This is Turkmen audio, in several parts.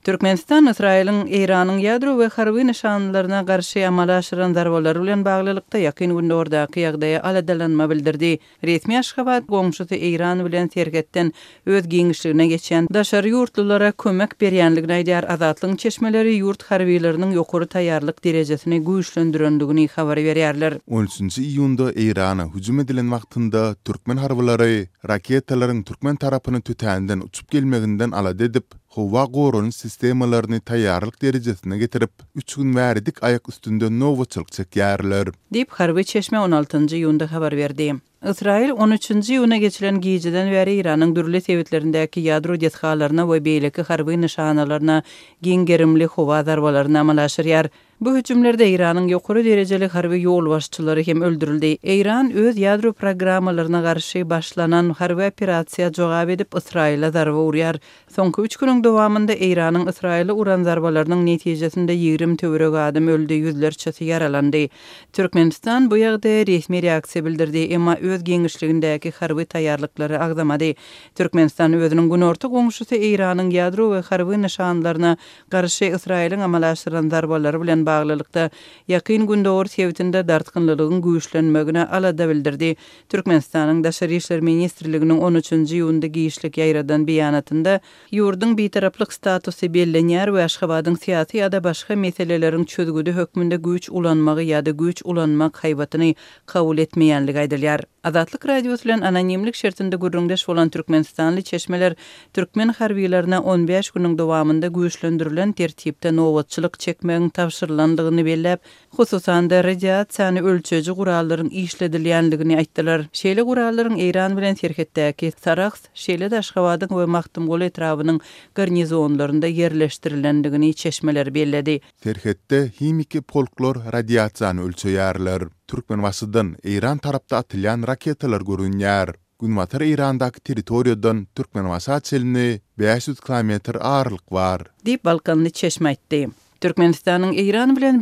Türkmenistan Israil'in Iranyň ýadro we harby nişanlaryna garşy amal aşyran darbalary bilen baglylykda ýakyn gündordaky ýagdaýa aladalanma bildirdi. Resmi Aşgabat goňşusy Iran bilen serhetden öz giňişligine geçen daşary ýurtlulara kömek berýänligini aýdýar. Azatlyň çeşmeleri ýurt harbylarynyň ýokary taýýarlyk derejesini güýçlendirendigini habar berýärler. 13-nji iýunda Irana hüjüm edilen wagtynda türkmen harbylary raketalaryň türkmen tarapyny tütänden uçup gelmeginden alad edip howa gorun sistemalaryny taýýarlyk derejesine getirip 3 gün wärdik ayak üstünde nowaçylyk çekýärler. Dip harby çeşme 16-njy iýunda habar berdi. Israil 13-nji ýyla geçilen gijeden bäri Iranyň dürli sebitlerindäki ýadro detgalaryna we beýleki harby nişanalaryna giň gerimli howa darbalaryna amal aşyrýar. Bu hüjümlerde Iranyň ýokary derejeli harby ýol başçylary hem öldürildi. Iran öz ýadro programmalaryna garşy başlanan harby operasiýa jogap edip Israila darba urýar. Soňky 3 güniň dowamında Iranyň Israila uran darbalarynyň netijesinde 20 töwerek adam öldü, ýüzlerçe ýaralandy. Türkmenistan bu ýagdaýa resmi reaksiýa bildirdi, emma öz giňişligindäki harby taýýarlyklary agdamady. Türkmenistan özüniň günorta goňşusy Iranyň ýadro we harby nişanlaryna garşy Israiliň amal aşyran darbalary bilen baglylykda ýakyn gündor sebitinde dartgynlygyň güýçlenmegine alada bildirdi. Türkmenistanyň Daşary işler ministrliginiň 13-nji ýylda giýişlik ýaýradan beýanatynda ýurduň beýtaraplyk statusy bellenýär we Aşgabatyň syýasy ýa-da başga meseleleriň çözgüde hökmünde güýç ulanmagy ýa-da güýç ulanmak haýbatyny kabul etmeýänligi aýdylýar. Azatlyk radiosu bilen anonimlik şertinde gürrüňdeş bolan Türkmenistanly çeşmeler türkmen harbylaryna 15 güniň dowamında güýçlendirilen tertipde nowaçylyk çekmegiň tapşyrylandygyny bellep, hususan da radiasiýany ölçeji gurallaryň işledilýänligini aýtdylar. Şeýle gurallaryň Iran bilen serhetdäki Sarax, şeýle de Aşgabatyň we Mahtumgoly etrabynyň garnizonlarynda yerleşdirilendigini çeşmeler belledi. Serhetde himiki folklor radiasiýany ölçeýärler. Türkmen wasydan Iran tarapda atylýan raketalar görünýär. Günwatar Irandaky territoriýadan Türkmen wasy çelini 500 kilometr aýrylyk bar. Dip Balkanly çeşme aýtdy. Türkmenistanyň Iran bilen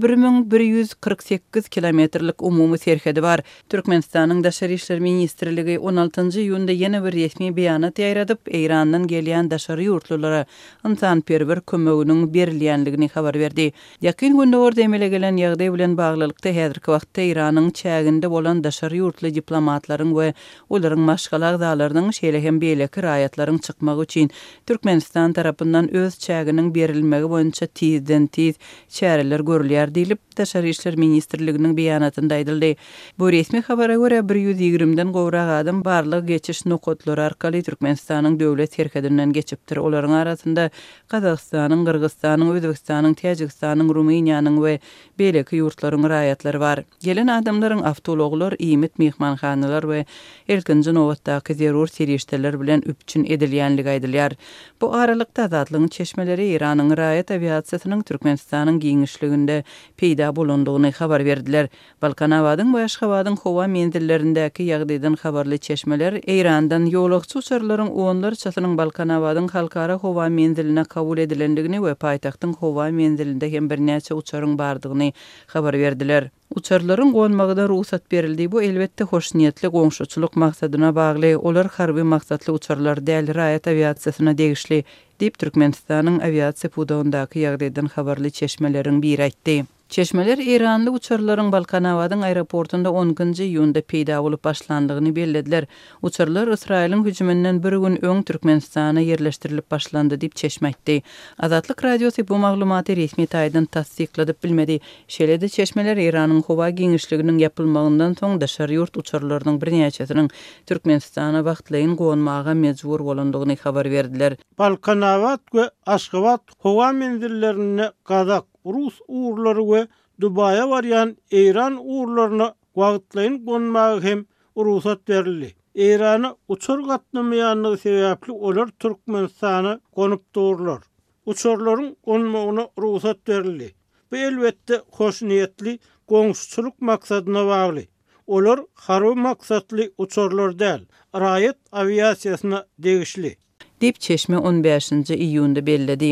1148 kilometrlik umumy serhedi bar. Türkmenistanyň Daşary işler ministrligi 16-njy ýylda ýene bir resmi beýanat ýaýradyp, Irandan gelýän daşary ýurtlulara ynsanperwer kömeginiň berilýänligini habar berdi. Ýakyn günde orda emele gelen ýagdaý bilen baglylykda häzirki wagtda Iranyň çäginde bolan daşary ýurtly diplomatlaryň we olaryň maşgala agdalarynyň şeýle hem beýleki raýatlaryň çykmagy üçin Türkmenistan tarapyndan öz çäginiň berilmegi boýunça tizden çäreler görülýär diýilip Daşary işler ministrliginiň beýanatynda aýdyldy. Bu resmi habara görä 120-den gowrak adam barlyk geçiş nokotlary arkaly Türkmenistanyň döwlet serhedinden geçipdir. Olaryň arasynda Kazakstanyň, Kyrgyzstanyň, Özbekistanyň, Täjikstanyň, Rumyniýanyň we beýleki ýurtlaryň raýatlary bar. Gelen adamlaryň awtologlar, iýmit mehmanhanalar we erkinji nowatdaky zerur serişdeler bilen üpçün edilýänligi aýdylýar. Bu aralykda Azatlyň çeşmeleri Iranyň raýat aviasiýasynyň Türkmenistanyň giňişliginde peýda bolandygyny habar berdiler. Balkanawadyň we Aşgabatyň howa menzillerindäki ýagdaýdan habarly çeşmeler Irandan ýolagçy uçarlaryň onlarçasynyň Balkanawadyň halkara howa menziline kabul edilendigini we paýtagtyň howa menzilinde hem birnäçe uçaryň bardygyny habar berdiler. Uçarlaryň gonmagyna ruhsat berildi. Bu elbetde hoş niýetli goňşuçylyk maksadyna bagly. Olar harby maksatly uçarlar däl raýat aviasiýasyna degişli diýip Türkmenistanyň aviasiýa pudawndaky ýagdaýdan habarly çeşmeleriň biri aýtdy. Çeşmeler Iranly uçarlaryň Balkanawadyň aeroportunda 10-njy ýylda peýda bolup başlandygyny bellediler. Uçarlar Israiliň hüjümünden bir gün öň Türkmenistana yerleşdirilip başlandy diýip çeşme aýtdy. Azatlyk radiosu bu maglumaty resmi taýdan tasdikladyp bilmedi. Şeýle-de çeşmeler Iranyň howa giňişliginiň ýapylmagyndan soň daşary ýurt uçarlarynyň birnäçesiniň Türkmenistana wagtlaýyn gonmaga mejbur bolandygyny habar berdiler. Balkanawat we Aşgabat howa menzillerine Kazak, Rus uğurları we Dubaya barýan Iran uğurlaryna wagtlaýyn gonmagy hem ruhsat berildi. Irana uçar gatnamaýanlygy sebäpli olar Türkmenistana gonyp durlar. Uçarlaryň gonmagyna ruhsat berildi. Bu elbetde hoş niýetli goňşuçylyk maksadyna bagly. Olar harby maksatly uçarlar däl, raýat aviasiýasyna degişli. Dip çeşme 15-nji iýunda belledi.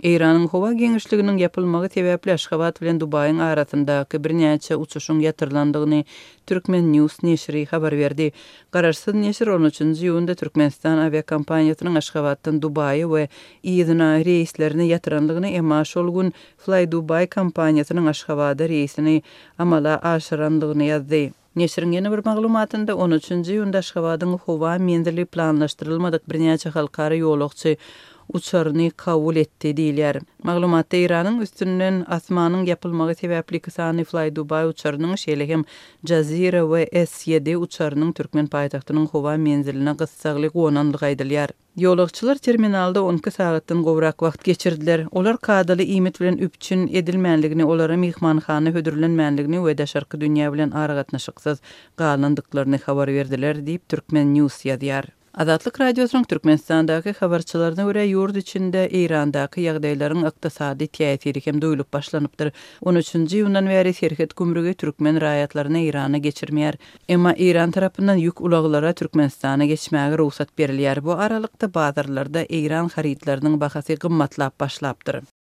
Iranyň howa geňişliginiň yapylmagy sebäpli Aşgabat bilen Dubaýyň arasyndaky birnäçe uçuşyň ýatyrlandygyny Türkmen News neşri habar berdi. Garaşsyz neşir 13-nji ýylda Türkmenistan aviakompaniýasynyň Aşgabatdan Dubaýa we Ýygyna reýslerini ýatyranlygyny emma şol gün Fly Dubai kompaniýasynyň Aşgabada reýsini amala aşyranlygyny ýazdy. Neşriň ýene bir maglumatynda 13-nji ýylda Aşgabatyň howa menzili planlaşdyrylmadyk birnäçe halkara ýolagçy uçaryny kabul etdi diýilýär. Maglumatda Iranyň üstünden asmanyň yapylmagy sebäpli Kisani Fly Dubai uçarynyň şeýle hem Jazira we S7 uçarynyň Türkmen paýtagtynyň howa menziline gyssagly gonanlygy aýdylýar. Ýolagçylar terminalda 12 sagatdan gowrak wagt geçirdiler. Olar kadaly iýmit bilen üpçün edilmänligini, olara mehmanhana hödürlenmänligini we daşarky dünýä bilen aragatnaşyksyz galandyklaryny habar berdiler diýip Türkmen News ýazýar. Azatlyk radiosynyň Türkmenistandaky habarçylaryna görä ýurt içinde Irandaky ýagdaýlaryň ykdysady täsiri hem duýulyp başlanypdyr. 13-nji ýyldan bäri serhet gümrügi türkmen raýatlaryna Irana geçirmeýär. Emma Iran tarapyndan ýük ulaglara Türkmenistana geçmäge ruhsat berilýär. Bu aralykda bazarlarda Iran haritlarynyň bahasy gymmatlap başlapdyr.